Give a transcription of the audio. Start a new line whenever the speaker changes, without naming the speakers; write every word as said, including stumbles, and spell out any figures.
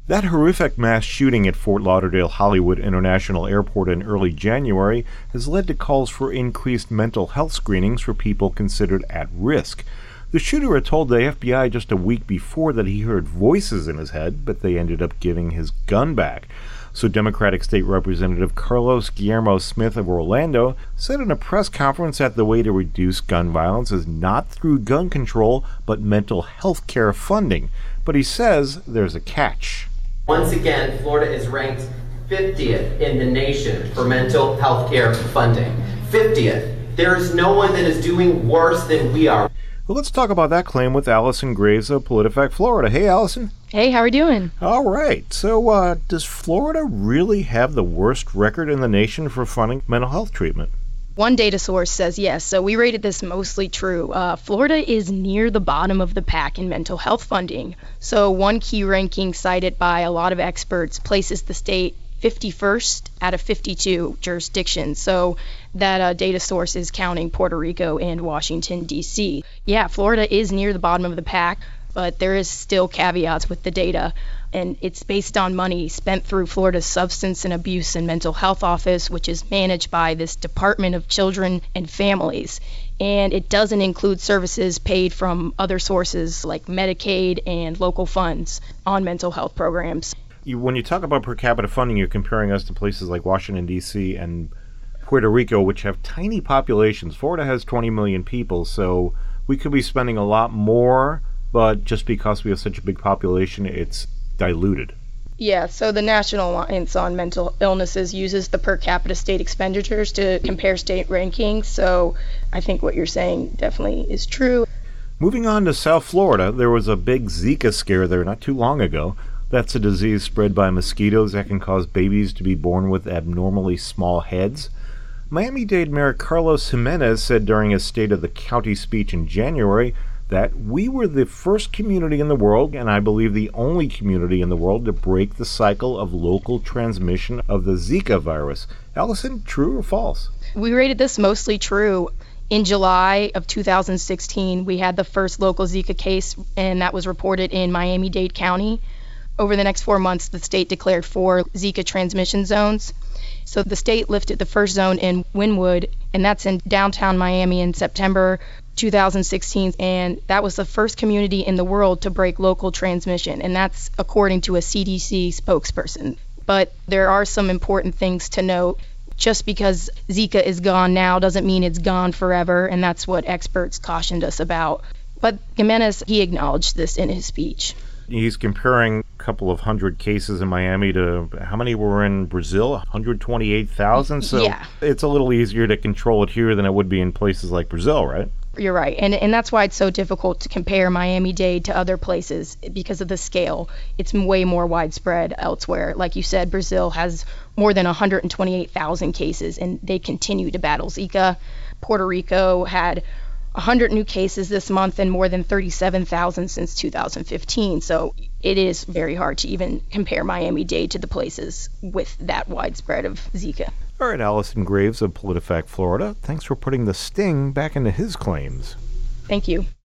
That horrific mass shooting at Fort Lauderdale Hollywood International Airport in early January has led to calls for increased mental health screenings for people considered at risk. The shooter had told the F B I just a week before that he heard voices in his head, but they ended up giving his gun back. So Democratic State Representative Carlos Guillermo Smith of Orlando said in a press conference that the way to reduce gun violence is not through gun control, but mental health care funding. But he says there's a catch.
Once again, Florida is ranked fiftieth in the nation for mental health care funding. fiftieth. There is no one that is doing worse than we are.
Well, let's talk about that claim with Allison Graves of PolitiFact Florida. Hey, Allison.
Hey, how are we doing?
All right. So, uh, does Florida really have the worst record in the nation for funding mental health treatment?
One data source says yes, so we rated this mostly true. Uh, Florida is near the bottom of the pack in mental health funding. So one key ranking cited by a lot of experts places the state fifty-first out of fifty-two jurisdictions. So that uh, data source is counting Puerto Rico and Washington, D C. Yeah, Florida is near the bottom of the pack, but there is still caveats with the data. And it's based on money spent through Florida's Substance and Abuse and Mental Health Office, which is managed by this Department of Children and Families. And it doesn't include services paid from other sources like Medicaid and local funds on mental health programs.
You, when you talk about per capita funding, you're comparing us to places like Washington, D C and Puerto Rico, which have tiny populations. Florida has twenty million people, so we could be spending a lot more, but just because we have such a big population, it's diluted.
Yeah, so the National Alliance on Mental Illnesses uses the per capita state expenditures to compare state rankings, so I think what you're saying definitely is true.
Moving on to South Florida, there was a big Zika scare there not too long ago. That's a disease spread by mosquitoes that can cause babies to be born with abnormally small heads. Miami-Dade Mayor Carlos Jimenez said during his State of the County speech in January that we were the first community in the world, and I believe the only community in the world, to break the cycle of local transmission of the Zika virus. Allison, true or false?
We rated this mostly true. In July of two thousand sixteen, we had the first local Zika case, and that was reported in Miami-Dade County. Over the next four months, the state declared four Zika transmission zones. So the state lifted the first zone in Wynwood, and that's in downtown Miami in September two thousand sixteen, and that was the first community in the world to break local transmission, and that's according to a C D C spokesperson. But there are some important things to note. Just because Zika is gone now doesn't mean it's gone forever, and that's what experts cautioned us about. But Jimenez, he acknowledged this in his speech.
He's comparing a couple of hundred cases in Miami to how many were in Brazil? one hundred twenty-eight thousand? So
yeah.
It's a little easier to control it here than it would be in places like Brazil, right?
You're right, and and that's why it's so difficult to compare Miami-Dade to other places because of the scale. It's way more widespread elsewhere. Like you said, Brazil has more than one hundred twenty-eight thousand cases, and they continue to battle Zika. Puerto Rico had one hundred new cases this month and more than thirty-seven thousand since two thousand fifteen. So it is very hard to even compare Miami-Dade to the places with that widespread of Zika.
All right, Allison Graves of PolitiFact Florida, thanks for putting the sting back into his claims.
Thank you.